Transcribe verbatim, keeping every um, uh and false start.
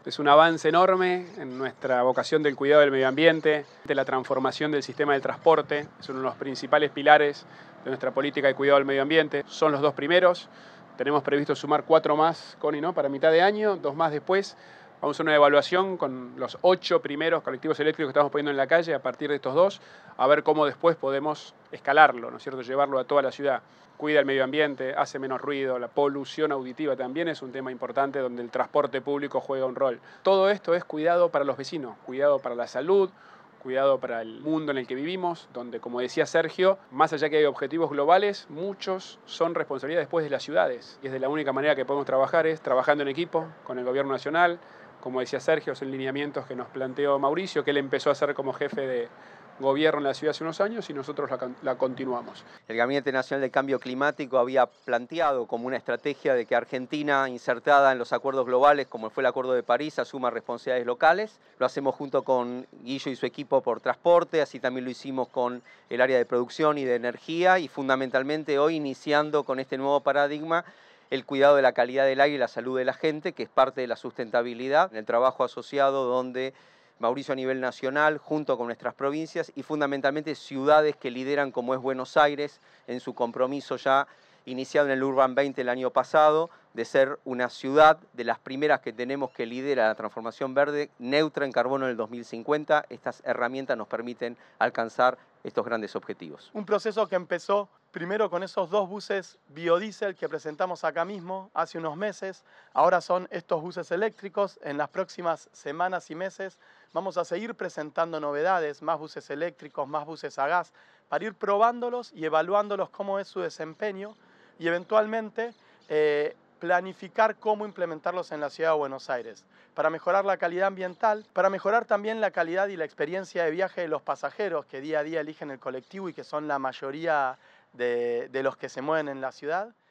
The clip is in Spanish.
Es un avance enorme en nuestra vocación del cuidado del medio ambiente, de la transformación del sistema del transporte. Es uno de los principales pilares de nuestra política de cuidado del medio ambiente. Son los dos primeros. Tenemos previsto sumar cuatro más, Connie, ¿no? Para mitad de año, dos más después. Vamos a hacer una evaluación con los ocho primeros colectivos eléctricos que estamos poniendo en la calle a partir de estos dos, a ver cómo después podemos escalarlo, ¿no es cierto?, llevarlo a toda la ciudad. Cuida el medio ambiente, hace menos ruido, la polución auditiva también es un tema importante donde el transporte público juega un rol. Todo esto es cuidado para los vecinos, cuidado para la salud, cuidado para el mundo en el que vivimos, donde, como decía Sergio, más allá que hay objetivos globales, muchos son responsabilidad después de las ciudades. Y es de la única manera que podemos trabajar, es trabajando en equipo con el gobierno nacional. Como decía Sergio, son lineamientos que nos planteó Mauricio, que él empezó a hacer como jefe de gobierno en la ciudad hace unos años y nosotros la, la continuamos. El Gabinete Nacional de Cambio Climático había planteado como una estrategia de que Argentina, insertada en los acuerdos globales, como fue el Acuerdo de París, asuma responsabilidades locales. Lo hacemos junto con Guillo y su equipo por transporte, así también lo hicimos con el área de producción y de energía, y fundamentalmente hoy iniciando con este nuevo paradigma el cuidado de la calidad del aire y la salud de la gente, que es parte de la sustentabilidad, en el trabajo asociado donde Mauricio a nivel nacional, junto con nuestras provincias y fundamentalmente ciudades que lideran como es Buenos Aires, en su compromiso ya iniciado en el Urban veinte el año pasado, de ser una ciudad de las primeras que tenemos que lidera la transformación verde, neutra en carbono en el dos mil cincuenta. Estas herramientas nos permiten alcanzar estos grandes objetivos. Un proceso que empezó primero con esos dos buses biodiesel que presentamos acá mismo hace unos meses. Ahora son estos buses eléctricos. En las próximas semanas y meses vamos a seguir presentando novedades, más buses eléctricos, más buses a gas, para ir probándolos y evaluándolos cómo es su desempeño y eventualmente eh, planificar cómo implementarlos en la ciudad de Buenos Aires, para mejorar la calidad ambiental, para mejorar también la calidad y la experiencia de viaje de los pasajeros que día a día eligen el colectivo y que son la mayoría de, de los que se mueven en la ciudad.